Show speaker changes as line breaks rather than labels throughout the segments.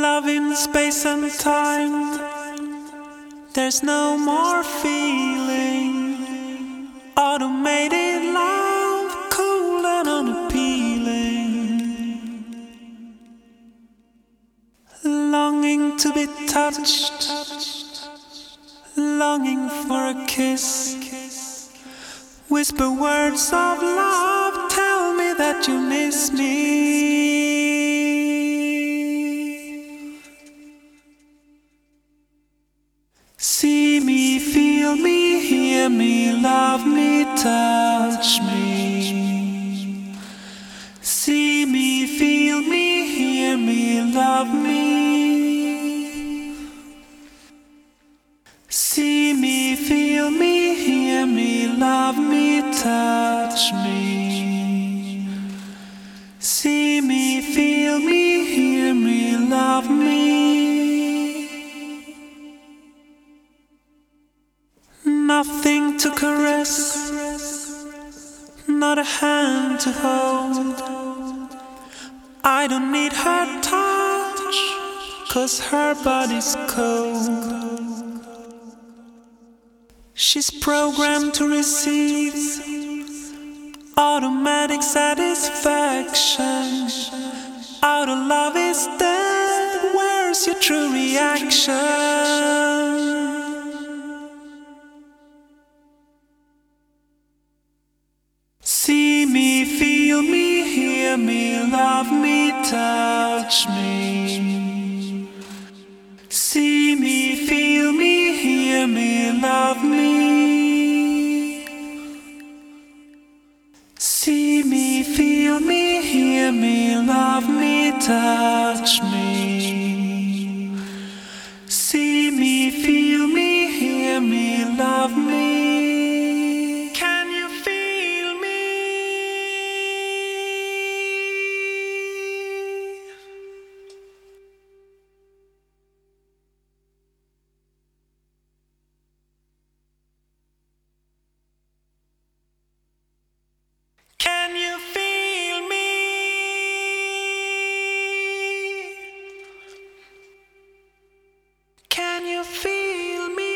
Love in space and time. There's no more feeling. Automated love, cool and unappealing. Longing to be touched, longing for a kiss. Whisper words of love, tell me that you miss me. See me, feel me, hear me, love me, touch me. See me, feel me, hear me, love me. See me, feel me, hear me, love me, touch me. See me, feel me, hear me, love me. Nothing to caress, not a hand to hold. I don't need her touch, 'cause her body's cold. She's programmed to receive automatic satisfaction. Out of love is dead, where's your true reaction? See me, feel me, hear me, love me, touch me. See me, feel me, hear me, love me. See me, feel me, hear me, love me, touch me. See me, feel me, hear me, love me. Can you feel me? Can you feel me?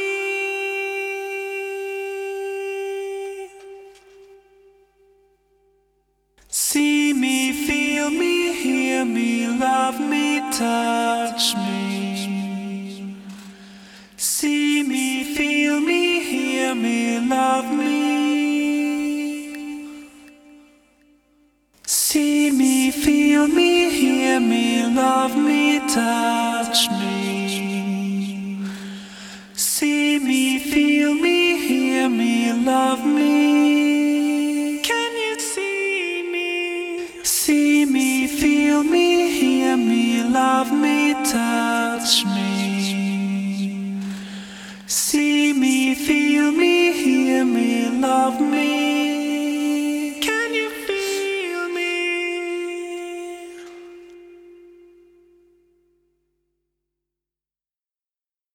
See me, feel me, hear me, love me, touch me. See me, feel me, hear me, love me. See me, feel me, hear me, love me, touch me. See me, feel me, hear me, love me. Can you see me? See me, feel me, hear me, love me, touch me. See me, feel me, hear me, love me.